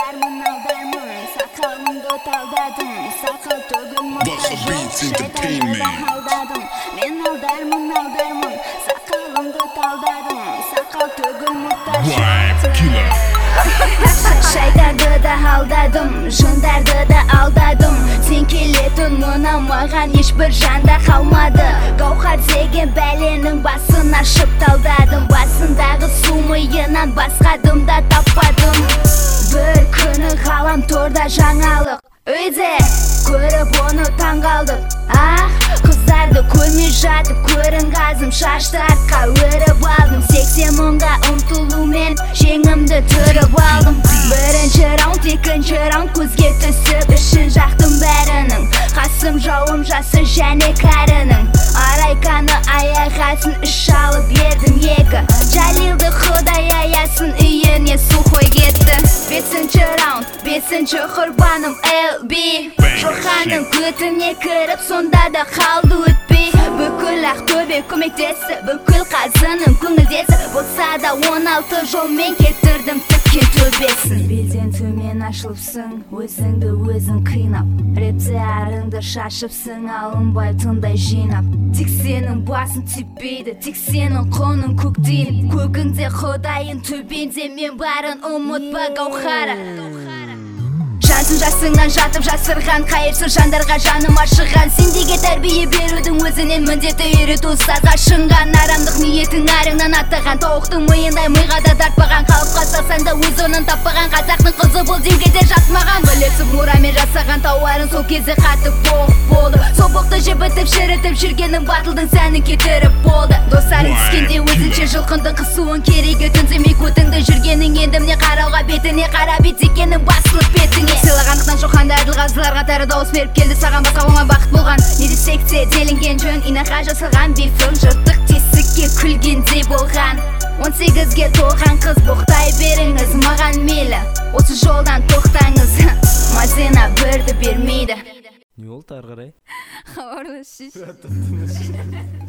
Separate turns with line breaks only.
алдармын сақалымды талдадым, сақал төгіл мұнтай жоқ шайтанды алдадым. Мен алдармын сақалымды талдадым, сақал төгіл мұнтай шайтанды да алдадым, жындарды да алдадым. Сен келетін мұна маған ешбір жанда қалмады. Гаухар деген бәленің басын ашып талдадым. Басындағы су миынан басқа дымда таппадым. Бір күні ғалам торда жаңалық үйде көріп оны таңғалдық. Қыздарды көрмей жатып көрінғазым, шашты артқа өріп алдым. 80 мыңға ұмтылумен жеңімді түріп алдым. Бірінші раунд, екінші раунд көзге түсіп ішін жақтым бәрінің. Қасым жауым жасы және кәрінің. Арайканы аяғасын үш алып едім екі. Жалилды құдай аясын үйіне сухой кетті. Бесінші раунд, бесінші құрбаным LB. Жоқаның көтіне кіріп сонда да қалды өтпей. Бүкіл Ақтөбе көмектесі, бүкіл қазының көңілдесі. Болса да 16 жолмен кетірдім тіккен төбесін. Белден төмен ашылыпсың, өзіңді өзің қинап. Репте арыңды шашыпсың, алынбай тыңдай жинап. Тек сенің басын теппейді, тек сенің құның көктейін. Көгіңде құдайын, төбенде мен барын ұмытпа Гаухара. Жансың жасыңнан жатып жасырған, қайырсыз жандарға жаным ашыған. Сендеге тәрбие берудің өзінен міндеті үйрету ұстазға шынған. Арамдық ниетің арыңнан аттаған, тауықтың миындай миға да тартпаған. Қалыпқа салсаң да өз орнын таппаған, қазақтың қызы бұл деуге де жатмаған. Білесіп мұрамен жасаған тауарын сол кезде қатып боқ болды. Сол боқты жібітіп шірітіп жүргенің батылдың сәнін кетіріп болды. Достарың түскенде өзінше жылқынды қысуын керегі түнсемей көтіңді жүргенің. Енді міне қарауға бетіне қарап етекенің басылып бетіңе. Сыйлағандықтан жоқанды әділ-қазыларға тәрі дауыс беріп келді саған, басқа оңай бақыт болған. Не десек те делінген жөн, инаға жасалған бейфілм, жыртық тесікке күлгендей болған. 18-ге толған қыз боқтай беріңіз, маған мейлі, осы жолдан тоқтаңыз. Мазина бірді бермейді.
Не болды ары қарай?
Хабарласшы.